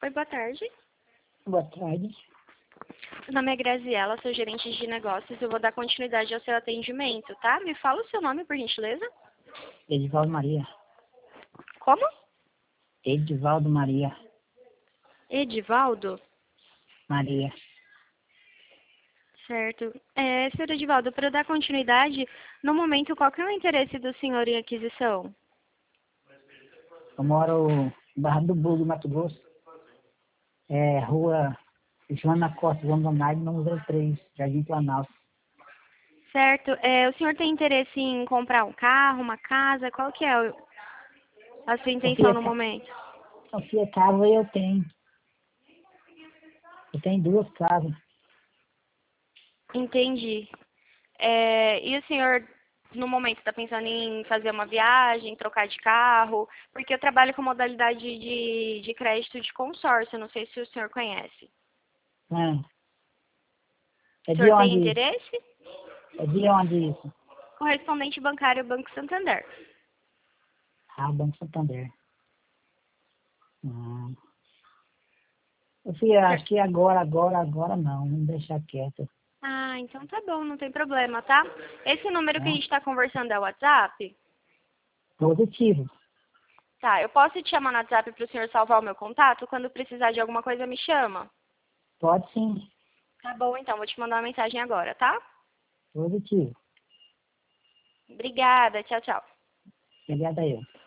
Oi, boa tarde. Boa tarde. Meu nome é Graziela, sou gerente de negócios. Eu vou dar continuidade ao seu atendimento, tá? Me fala o seu nome, por gentileza. Edivaldo Maria. Como? Edivaldo Maria. Edivaldo? Maria. Certo. Senhor Edivaldo, para dar continuidade, no momento, qual que é o interesse do senhor em aquisição? Eu moro em Barra do Bugre, Mato Grosso. Rua Joana Costa, João Donaire, número 03, Jardim Planalto. Certo. O senhor tem interesse em comprar um carro, uma casa? Qual que é a sua intenção no momento? Sofia, casa eu tenho. Eu tenho 2 casas. Entendi. E o senhor, no momento, está pensando em fazer uma viagem, trocar de carro? Porque eu trabalho com modalidade de crédito de consórcio, não sei se o senhor conhece. É O de senhor tem onde isso? interesse? É de onde isso? Correspondente bancário Banco Santander. Banco Santander. Sofia, acho que agora não. Vamos deixar quieto. Ah, então tá bom, não tem problema, tá? Esse número que a Tá? gente está conversando é o WhatsApp? Positivo. Tá, eu posso te chamar no WhatsApp para o senhor salvar o meu contato? Quando precisar de alguma coisa, me chama. Pode sim. Tá bom, então, vou te mandar uma mensagem agora, tá? Positivo. Obrigada, tchau, tchau. Obrigada eu.